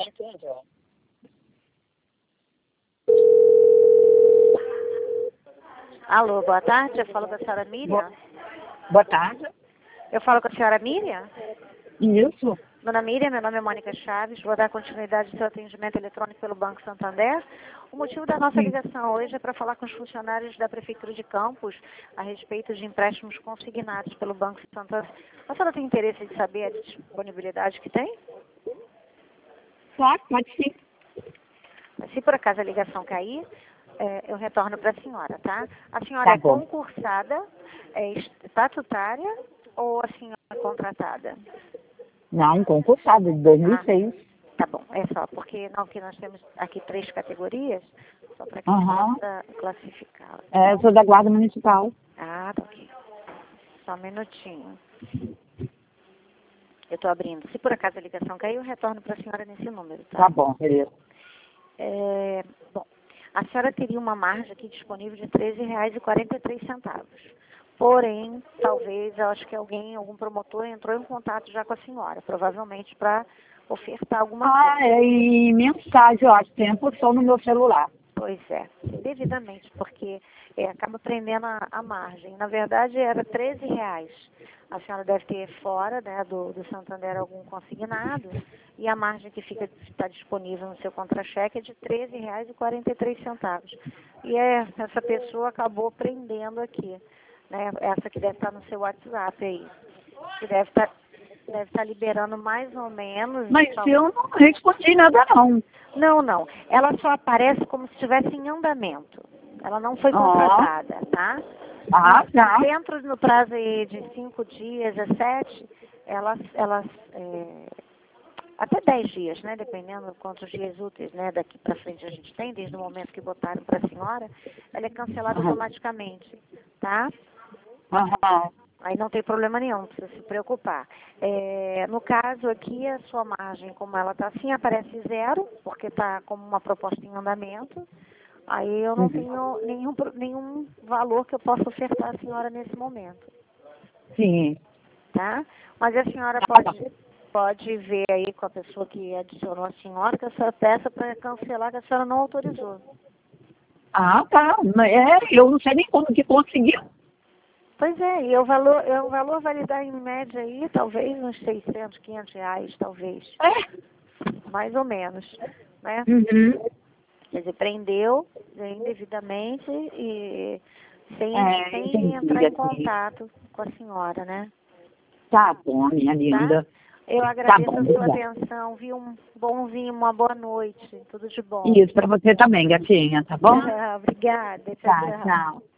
Alô, boa tarde. Eu falo com a senhora Miriam. Boa tarde. Eu falo com a senhora Miriam. Isso. Dona Miriam, meu nome é Mônica Chaves. Vou dar continuidade ao seu atendimento eletrônico pelo Banco Santander. O motivo da nossa ligação hoje é para falar com os funcionários da Prefeitura de Campos a respeito de empréstimos consignados pelo Banco Santander. A senhora tem interesse de saber a disponibilidade que tem? Tá, pode sim. Se por acaso a ligação cair, eu retorno para a senhora, tá? A senhora Tá é bom. concursada, é estatutária ou a senhora é contratada? Não, concursado, de 2006. Tá bom, é só, porque nós temos aqui 3 categorias, só para que Aham. possa classificar. Eu sou da Guarda Municipal. Ah, tá ok. Só um minutinho. Eu estou abrindo. Se por acaso a ligação cair, eu retorno para a senhora nesse número, tá? Tá bom, beleza. Bom, a senhora teria uma margem aqui disponível de R$ 13,43. Porém, talvez, eu acho que algum promotor entrou em contato já com a senhora, provavelmente para ofertar alguma coisa. E mensagem, ó, tempo só no meu celular. Pois é, devidamente, porque acaba prendendo a margem. Na verdade, era R$ 13. A senhora deve ter fora, né, do Santander algum consignado, e a margem que está disponível no seu contra-cheque é de R$ 13,43. E essa pessoa acabou prendendo aqui, né, essa que deve estar no seu WhatsApp aí, que deve estar liberando mais ou menos... Mas eu não respondi nada, não. Não. Ela só aparece como se estivesse em andamento. Ela não foi contratada, tá? Tá. Dentro no prazo aí de 5 dias a 7, até 10 dias, né? Dependendo de quantos dias úteis, né? Daqui para frente a gente tem, desde o momento que botaram para a senhora, ela é cancelada automaticamente, tá? Aí não tem problema nenhum, não precisa se preocupar. No caso aqui, a sua margem, como ela está assim, aparece 0, porque está como uma proposta em andamento. Aí eu não tenho nenhum valor que eu possa ofertar à senhora nesse momento. Sim. Tá? Mas a senhora pode ver aí com a pessoa que adicionou a senhora que essa peça para cancelar, que a senhora não autorizou. Tá. Eu não sei nem como que conseguiu. Pois é, e o valor vai lhe dar em média aí, talvez uns 600, 500 reais, talvez. Mais ou menos, né? Quer dizer, prendeu indevidamente e sem entrar em contato com a senhora, né? Tá bom, minha linda. Tá? Eu agradeço a sua atenção, viu? Um bonzinho, uma boa noite, tudo de bom. Isso, pra você também, gatinha, tá bom? Obrigada, Tchau.